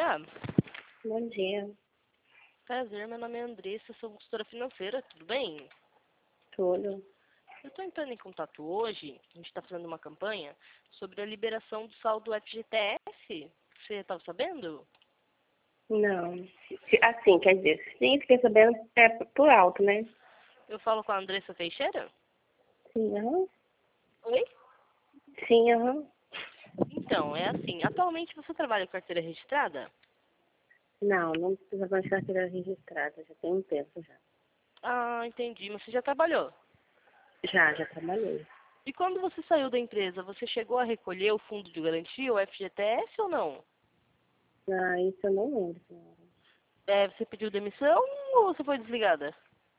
dia. Bom dia. Prazer, meu nome é Andressa, sou consultora financeira, tudo bem? Tudo. Eu estou entrando em contato hoje, a gente está fazendo uma campanha sobre a liberação do saldo FGTS. Você estava sabendo? Não. Assim, quer dizer, sim, fiquei sabendo é por alto, né? Eu falo com a Andressa Teixeira? Sim, aham. Oi? Sim, aham. Então, é assim, atualmente você trabalha com carteira registrada? Não precisa mais carteira registrada, já tem um tempo já. Ah, entendi, mas você já trabalhou. Já trabalhei. E quando você saiu da empresa, você chegou a recolher o fundo de garantia, o FGTS ou não? Ah, isso eu não lembro, senhora. Você pediu demissão ou você foi desligada?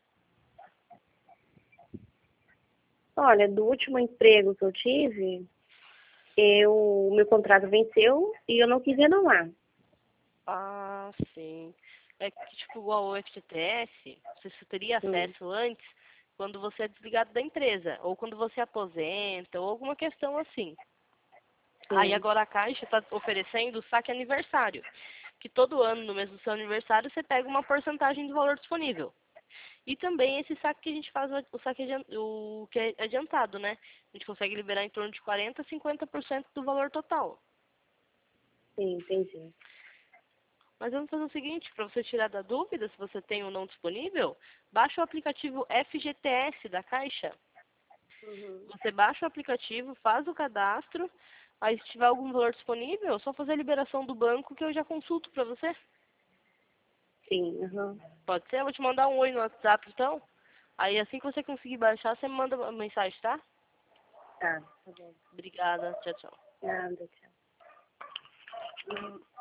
Olha, do último emprego que eu tive, meu contrato venceu e eu não quis renovar. Ah, sim. É que, tipo, igual o FGTS, você só teria Hum, acesso antes quando você é desligado da empresa, ou quando você aposenta, ou alguma questão assim. Aí sim, agora a Caixa está oferecendo o saque aniversário, que todo ano, no mês do seu aniversário, você pega uma porcentagem do valor disponível. E também esse saque que a gente faz, o saque o que é adiantado, né? A gente consegue liberar em torno de 40% a 50% do valor total. sim, entendi. Mas vamos fazer o seguinte, para você tirar da dúvida se você tem ou não disponível, baixa o aplicativo FGTS da Caixa. Uhum. Você baixa o aplicativo, faz o cadastro, aí se tiver algum valor disponível, é só fazer a liberação do banco que eu já consulto para você. Sim, aham. Pode ser? Eu vou te mandar um oi no WhatsApp então. Aí assim que você conseguir baixar, você me manda uma mensagem, tá? Tá bom. Obrigada, tchau, tchau. Nada, tchau.